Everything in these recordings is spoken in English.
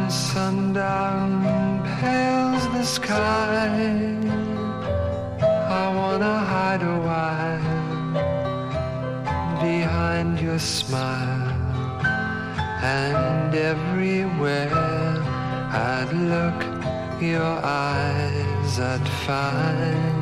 sundown pales the sky, I wanna hide a while behind your smile, and everywhere I'd look, your eyes I'd find.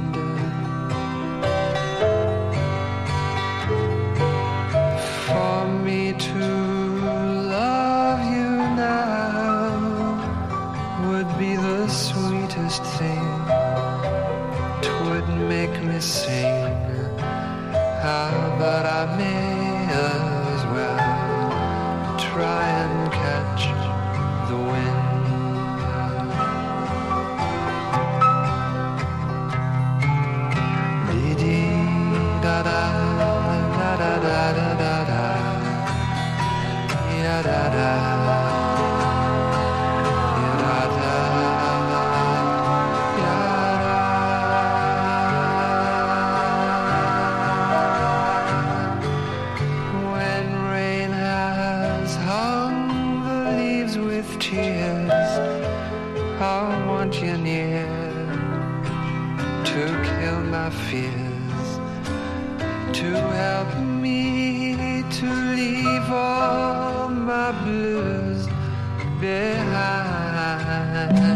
For me to love you now would be the sweetest thing. 'Twould make me sing, but I may as well try and catch the wind. Dee-dee-da-da, da-da-da-da-da-da, ya-da-da. Tears, I want you near to kill my fears, to help me to leave all my blues behind.